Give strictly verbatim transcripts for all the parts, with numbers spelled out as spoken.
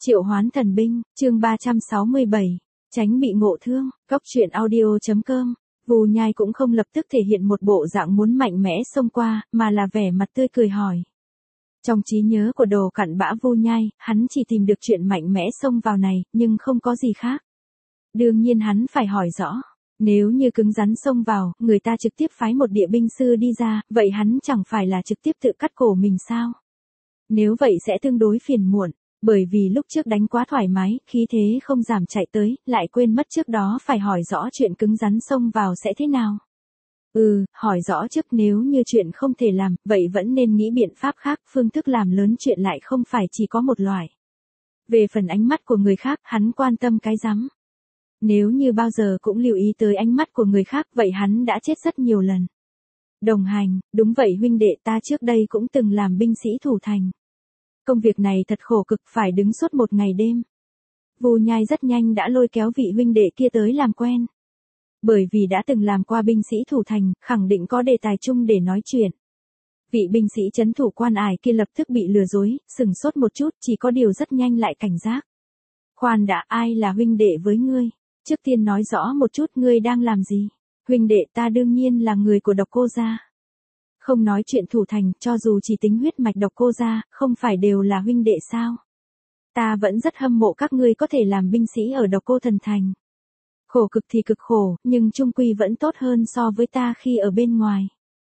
Triệu hoán thần binh, chương ba trăm sáu mươi bảy, tránh bị ngộ thương, góc truyện audio.com. Vu Nhai cũng không lập tức thể hiện một bộ dạng muốn mạnh mẽ xông qua, mà là vẻ mặt tươi cười hỏi. Trong trí nhớ của Đồ Cặn Bã Vu Nhai, hắn chỉ tìm được chuyện mạnh mẽ xông vào này, nhưng không có gì khác. Đương nhiên hắn phải hỏi rõ. Nếu như cứng rắn xông vào, người ta trực tiếp phái một địa binh sư đi ra, vậy hắn chẳng phải là trực tiếp tự cắt cổ mình sao? Nếu vậy sẽ tương đối phiền muộn, bởi vì lúc trước đánh quá thoải mái, khí thế không giảm chạy tới, lại quên mất trước đó phải hỏi rõ chuyện cứng rắn xông vào sẽ thế nào. Ừ, hỏi rõ trước, nếu như chuyện không thể làm, vậy vẫn nên nghĩ biện pháp khác, phương thức làm lớn chuyện lại không phải chỉ có một loại. Về phần ánh mắt của người khác, hắn quan tâm cái rắm. Nếu như bao giờ cũng lưu ý tới ánh mắt của người khác, vậy hắn đã chết rất nhiều lần. Đồng hành, đúng vậy huynh đệ, ta trước đây cũng từng làm binh sĩ thủ thành. Công việc này thật khổ cực, phải đứng suốt một ngày đêm. Vu Nhai rất nhanh đã lôi kéo vị huynh đệ kia tới làm quen. Bởi vì đã từng làm qua binh sĩ thủ thành, khẳng định có đề tài chung để nói chuyện. Vị binh sĩ trấn thủ Quan Ải kia lập tức bị lừa dối, sừng sốt một chút, chỉ có điều rất nhanh lại cảnh giác. Khoan đã, ai là huynh đệ với ngươi? Trước tiên nói rõ một chút ngươi đang làm gì? Huynh đệ ta đương nhiên là người của Độc Cô gia. Không nói chuyện thủ thành, cho dù chỉ tính huyết mạch Độc Cô gia, không phải đều là huynh đệ sao? Ta vẫn rất hâm mộ các ngươi có thể làm binh sĩ ở Độc Cô Thần Thành. Khổ cực thì cực khổ, nhưng chung quy vẫn tốt hơn so với ta khi ở bên ngoài.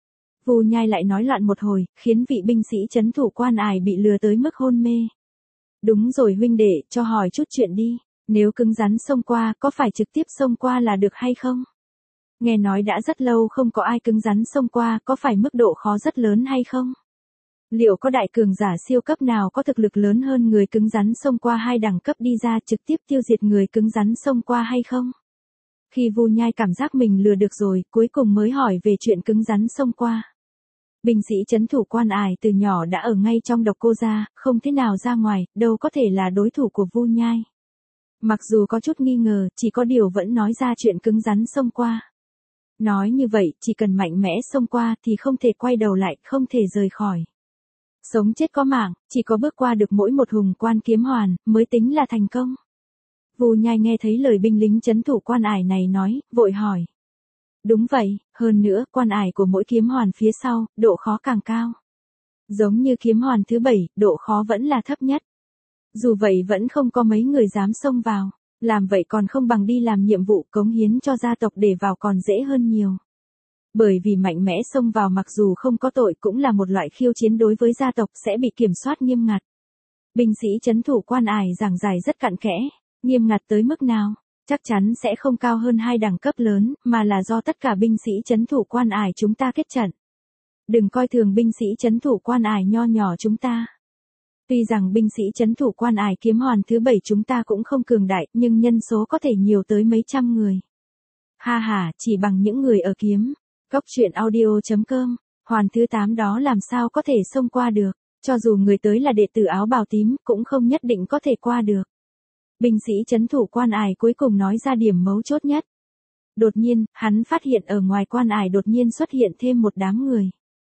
Vu Nhai lại nói loạn một hồi, khiến vị binh sĩ trấn thủ Quan Ải bị lừa tới mức hôn mê. Đúng rồi huynh đệ, cho hỏi chút chuyện đi. Nếu cứng rắn xông qua, có phải trực tiếp xông qua là được hay không? Nghe nói đã rất lâu không có ai cứng rắn xông qua, có phải mức độ khó rất lớn hay không? Liệu có đại cường giả siêu cấp nào có thực lực lớn hơn người cứng rắn xông qua hai đẳng cấp đi ra trực tiếp tiêu diệt người cứng rắn xông qua hay không? Khi Vu Nhai cảm giác mình lừa được rồi, cuối cùng mới hỏi về chuyện cứng rắn xông qua. Binh sĩ trấn thủ Quan Ải từ nhỏ đã ở ngay trong Độc Cô gia, không thế nào ra ngoài, đâu có thể là đối thủ của Vu Nhai. Mặc dù có chút nghi ngờ, chỉ có điều vẫn nói ra chuyện cứng rắn xông qua. Nói như vậy, chỉ cần mạnh mẽ xông qua thì không thể quay đầu lại, không thể rời khỏi. Sống chết có mạng, chỉ có bước qua được mỗi một hùng quan kiếm hoàn, mới tính là thành công. Vu Nhai nghe thấy lời binh lính trấn thủ Quan Ải này nói, vội hỏi. Đúng vậy, hơn nữa, Quan Ải của mỗi kiếm hoàn phía sau, độ khó càng cao. Giống như kiếm hoàn thứ bảy, độ khó vẫn là thấp nhất. Dù vậy vẫn không có mấy người dám xông vào, làm vậy còn không bằng đi làm nhiệm vụ cống hiến cho gia tộc để vào còn dễ hơn nhiều. Bởi vì mạnh mẽ xông vào mặc dù không có tội cũng là một loại khiêu chiến đối với gia tộc sẽ bị kiểm soát nghiêm ngặt. Binh sĩ trấn thủ Quan Ải giảng giải rất cặn kẽ, nghiêm ngặt tới mức nào, chắc chắn sẽ không cao hơn hai đẳng cấp lớn, mà là do tất cả binh sĩ trấn thủ Quan Ải chúng ta kết trận. Đừng coi thường binh sĩ trấn thủ Quan Ải nho nhỏ chúng ta. Tuy rằng binh sĩ trấn thủ Quan Ải kiếm hoàn thứ bảy chúng ta cũng không cường đại, nhưng nhân số có thể nhiều tới mấy trăm người. Ha ha, chỉ bằng những người ở kiếm. Góc truyện audio.com, hoàn thứ tám đó làm sao có thể xông qua được, cho dù người tới là đệ tử áo bào tím, cũng không nhất định có thể qua được. Binh sĩ trấn thủ Quan Ải cuối cùng nói ra điểm mấu chốt nhất. Đột nhiên, hắn phát hiện ở ngoài Quan Ải đột nhiên xuất hiện thêm một đám người.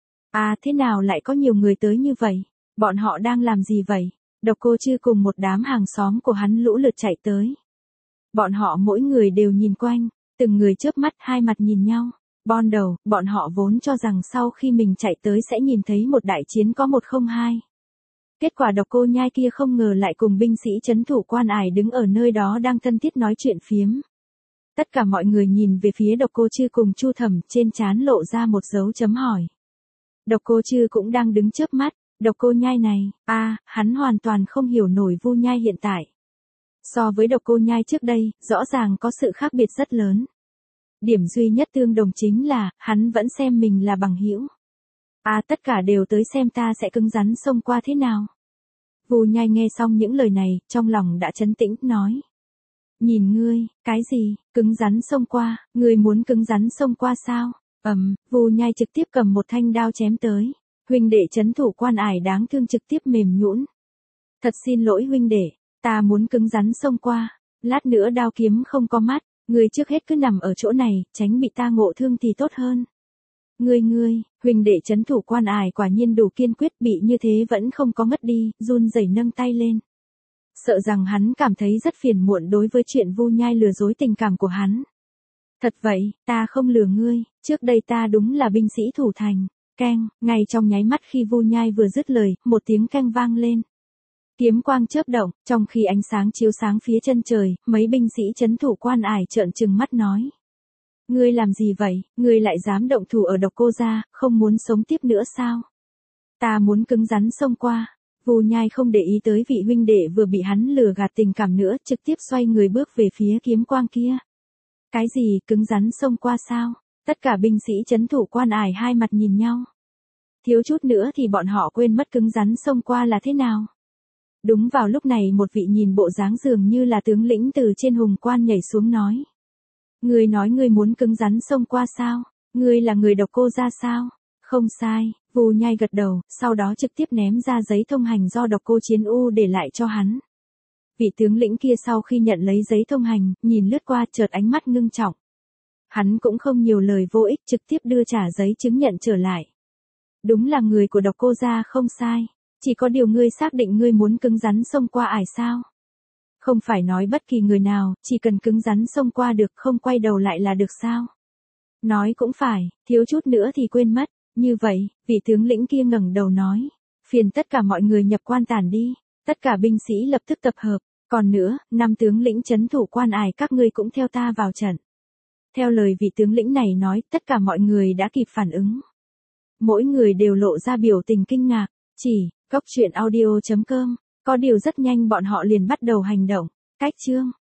À, thế nào lại có nhiều người tới như vậy? Bọn họ đang làm gì vậy? Độc Cô Chư cùng một đám hàng xóm của hắn lũ lượt chạy tới. Bọn họ mỗi người đều nhìn quanh, từng người chớp mắt hai mặt nhìn nhau. Ban đầu, bọn họ vốn cho rằng sau khi mình chạy tới sẽ nhìn thấy một đại chiến có một không hai. Kết quả Độc Cô Nhai kia không ngờ lại cùng binh sĩ trấn thủ Quan Ải đứng ở nơi đó đang thân thiết nói chuyện phiếm. Tất cả mọi người nhìn về phía Độc Cô Chư cùng Chu Thẩm, trên trán lộ ra một dấu chấm hỏi. Độc Cô Chư cũng đang đứng chớp mắt. Độc Cô Nhai này, a, à, hắn hoàn toàn không hiểu nổi Vu Nhai hiện tại. So với Độc Cô Nhai trước đây, rõ ràng có sự khác biệt rất lớn. Điểm duy nhất tương đồng chính là, hắn vẫn xem mình là bằng hữu. À, tất cả đều tới xem ta sẽ cứng rắn xông qua thế nào. Vu Nhai nghe xong những lời này, trong lòng đã trấn tĩnh, nói. Nhìn ngươi, cái gì, cứng rắn xông qua, ngươi muốn cứng rắn xông qua sao? Ầm, Vu Nhai trực tiếp cầm một thanh đao chém tới. Huynh đệ trấn thủ Quan Ải đáng thương trực tiếp mềm nhũn. Thật xin lỗi huynh đệ, ta muốn cứng rắn xông qua, lát nữa đao kiếm không có mắt, ngươi trước hết cứ nằm ở chỗ này, tránh bị ta ngộ thương thì tốt hơn. Ngươi ngươi, huynh đệ trấn thủ Quan Ải quả nhiên đủ kiên quyết, bị như thế vẫn không có ngất đi, run rẩy nâng tay lên. sợ rằng hắn cảm thấy rất phiền muộn đối với chuyện Vu Nhai lừa dối tình cảm của hắn. Thật vậy, ta không lừa ngươi, trước đây ta đúng là binh sĩ thủ thành. Keng, ngay trong nháy mắt khi Vu Nhai vừa dứt lời, một tiếng keng vang lên. Kiếm quang chớp động, trong khi ánh sáng chiếu sáng phía chân trời, mấy binh sĩ trấn thủ quan ải trợn trừng mắt nói. Ngươi làm gì vậy, ngươi lại dám động thủ ở Độc Cô gia, không muốn sống tiếp nữa sao? Ta muốn cứng rắn xông qua. Vu Nhai không để ý tới vị huynh đệ vừa bị hắn lừa gạt tình cảm nữa, trực tiếp xoay người bước về phía kiếm quang kia. Cái gì, cứng rắn xông qua sao? Tất cả binh sĩ trấn thủ quan ải hai mặt nhìn nhau. Thiếu chút nữa thì bọn họ quên mất cứng rắn xông qua là thế nào. Đúng vào lúc này một vị nhìn bộ dáng dường như là tướng lĩnh từ trên hùng quan nhảy xuống nói. Ngươi nói ngươi muốn cứng rắn xông qua sao? Ngươi là người Độc Cô gia sao? Không sai, Vu Nhai gật đầu, sau đó trực tiếp ném ra giấy thông hành do Độc Cô Chiến U để lại cho hắn. Vị tướng lĩnh kia sau khi nhận lấy giấy thông hành, nhìn lướt qua chợt ánh mắt ngưng trọng. Hắn cũng không nhiều lời vô ích, trực tiếp đưa trả giấy chứng nhận trở lại. Đúng là người của Độc Cô gia không sai, chỉ có điều ngươi xác định ngươi muốn cứng rắn xông qua ải sao? Không phải nói bất kỳ người nào, chỉ cần cứng rắn xông qua được không quay đầu lại là được sao? Nói cũng phải, thiếu chút nữa thì quên mất. Như vậy, vị tướng lĩnh kia ngẩng đầu nói. Phiền tất cả mọi người nhập quan tản đi. Tất cả binh sĩ lập tức tập hợp. Còn nữa, năm tướng lĩnh trấn thủ quan ải các ngươi cũng theo ta vào trận. Theo lời vị tướng lĩnh này nói, tất cả mọi người đã kịp phản ứng. Mỗi người đều lộ ra biểu tình kinh ngạc. Chỉ, góc truyện audio chấm com. Có điều rất nhanh bọn họ liền bắt đầu hành động. Cách chương